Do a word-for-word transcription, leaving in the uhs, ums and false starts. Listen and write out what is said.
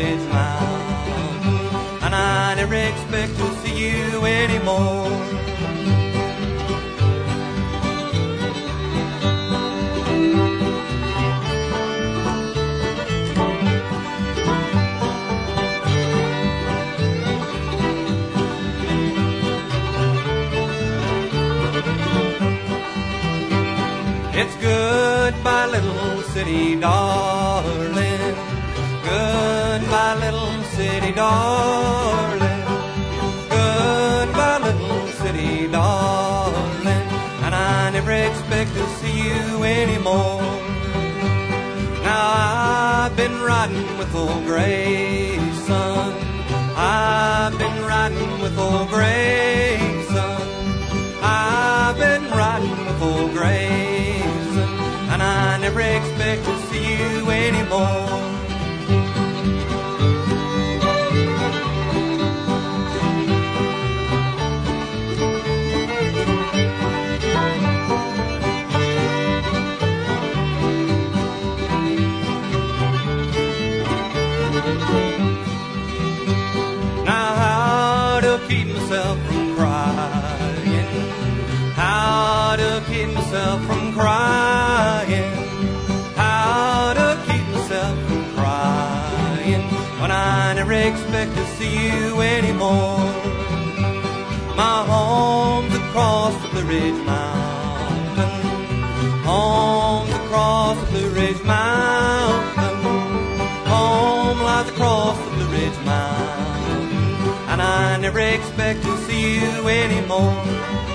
Ridge Mountain, and I never expect to see you anymore. It's goodbye, little city darling. Goodbye, little city darling. Goodbye, little city darling. And I never expect to see you anymore. Now I've been riding with old Grayson. I've been riding with old Grayson. I've been riding with old Grayson, and I never expect to see you anymore. Now how to keep myself from crying, how to keep myself from crying, how to keep myself from crying, when I never expect to see you anymore. My home's across the Blue Ridge Mountain, home's across the Blue Ridge Mountain, home lies across the Blue Ridge Mountain, and I never expect to see you anymore.